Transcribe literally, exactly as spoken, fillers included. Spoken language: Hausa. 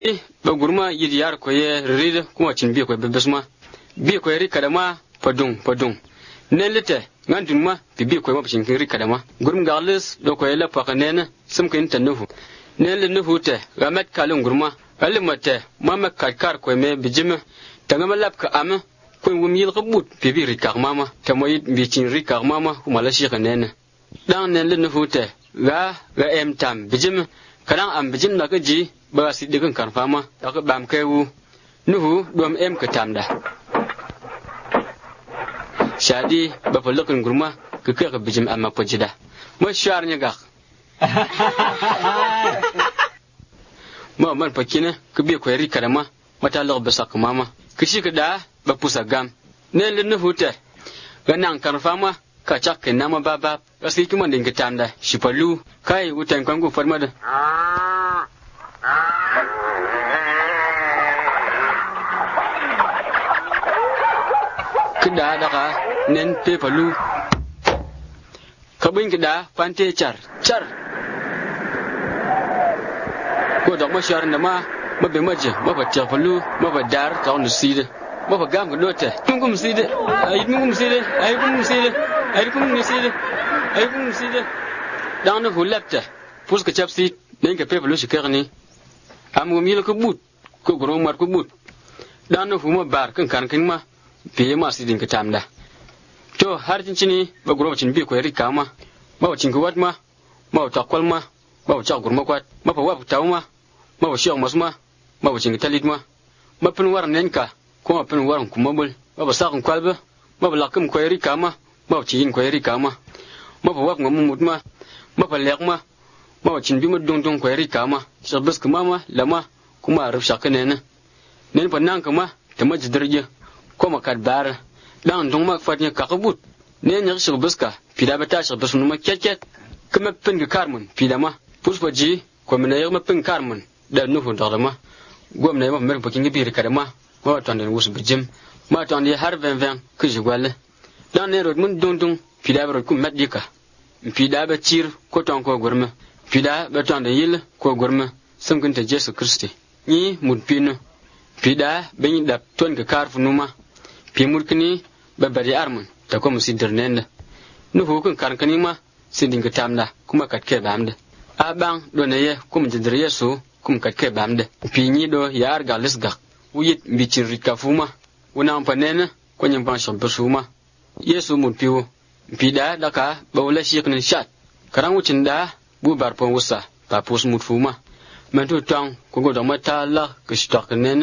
eh ba gurma yidi yar ko ye rida kuma cin bi ko bebesma bi ko ri kadama padung padung nelite ngandun ma bi ko ma cin ri kadama gurum galis do ko yela pakanena sum kin tanuhu nel nuhu te gamet kalun gurma alimate mama kakar ko me bijima tangama lap ka ama ko wum yil qabut bi bi ri kar mama tamoyit bi cin ri kar mama kuma la shi kanena dan nel nuhu te ga ga em tam bijima kadang am bijim na ji ba si digan kan fama da ka bam kai wu nuhu dom em ka tamda shadi ba falakin gurma ka kai ka bijim amma fajida ma shar nya ga ma man fakina ka bi ko ri karama mata log ba sak mama kishi ka da ba pusa gam ne le nuhu te ga nan kan fama ka chak ke nama baba kasi kuma din ka tamda shi falu kai wutan kan go farma da kida daga nen pe falu kabin kida fante char char ko da mashar da ma mabe maje maba ta falu maba dar ta on side maba gam ko dote tungum side ay tungum side ay tungum side ay tungum side ay tungum side dan no lapta pus ka chapsi nen ka pe falu shi karni am go mil ko but ko gro mar ko but dan no fuma bar kan kan kin ma fiye masu dinka tamda to har cin cini ba gurba cin bi ko yari kama ba wacin kuwat ma ba wata kwal ma ba wata gurma kwat ma fa wafu tawu ma ma wa shiyan masu ma ba wacin talit ma ma fin waran nenka ko ma fin waran kuma bul ba ba sakun kwalba ma ba lakum ko yari kama ma wacin yin ko yari kama ma fa wafu ngamu mut ma ma fa lek ma ma wacin bi ma dong dong ko yari kama shabbas kuma ma lama kuma rufsha kanene nen fa nan kuma ta majdirje ko makat bar dan dong mak fatnya kakabut ne nyar shi buska pida bata shi busu ma keket kuma pin ga karmun pida ma puspa ji ko mina yar ma pin karmun da nufu da ma gwamna ma mer bakin gibi ka da ma ma tan da wusu bijim ma tan da har ven ven ku ji gwalle dan ne rod mun dong dong pida bar ku medika pida ba cir ko tan ko gurma pida ba tan da yil ko gurma sun kunta Jesu Kristi ni mudpino pida ben da ton ga karfu numa pimurkini babari armun ta kuma sidir nenda nuhu kun karkani ma sidin ka tamda kuma katke bamda abang do ne ye kuma jidir yesu kuma katke bamda pinyi do yar galis gak wuyit bicin rikafuma una ampanena ko nyam ban shon besuma yesu mun piwo pida daka bawla shiknin shat karang wucin da bu bar pon wusa pa pus mutfuma mantu tang ko go da mata la ka shitak nena